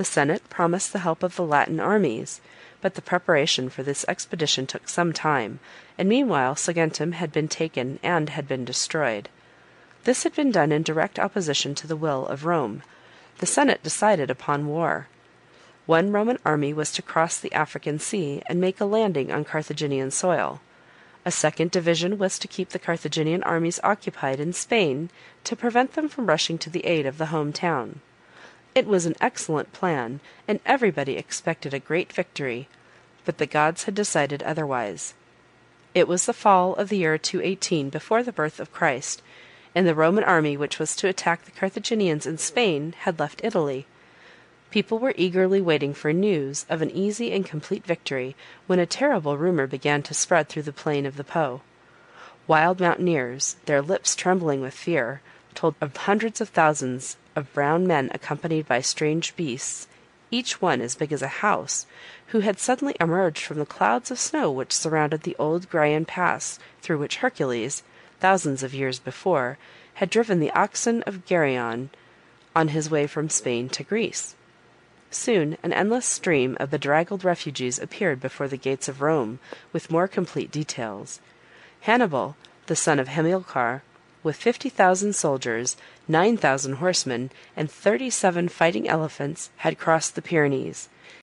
The Senate promised the help of the Latin armies, but the preparation for this expedition took some time, and meanwhile Saguntum had been taken and had been destroyed. This had been done in direct opposition to the will of Rome. The Senate decided upon war. One Roman army was to cross the African Sea and make a landing on Carthaginian soil. A second division was to keep the Carthaginian armies occupied in Spain to prevent them from rushing to the aid of the home town. It was an excellent plan, and everybody expected a great victory, but the gods had decided otherwise. It was the fall of the year 218 before the birth of Christ, and the Roman army which was to attack the Carthaginians in Spain had left Italy. People were eagerly waiting for news of an easy and complete victory, when a terrible rumor began to spread through the plain of the Po. Wild mountaineers, their lips trembling with fear, told of hundreds of thousands of brown men accompanied by strange beasts, each one as big as a house, who had suddenly emerged from the clouds of snow which surrounded the old Graian Pass, through which Hercules, thousands of years before, had driven the oxen of Geryon on his way from Spain to Greece. Soon an endless stream of bedraggled refugees appeared before the gates of Rome, with more complete details. Hannibal, the son of Hamilcar, with 50,000 soldiers, 9,000 horsemen, and 37 fighting elephants, had crossed the Pyrenees.